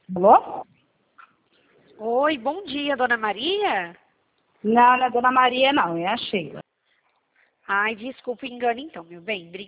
Alô? Oi, bom dia, Dona Maria? Não, não é Dona Maria, não. É a Sheila. Ai, desculpa o engano então, meu bem. Obrigada.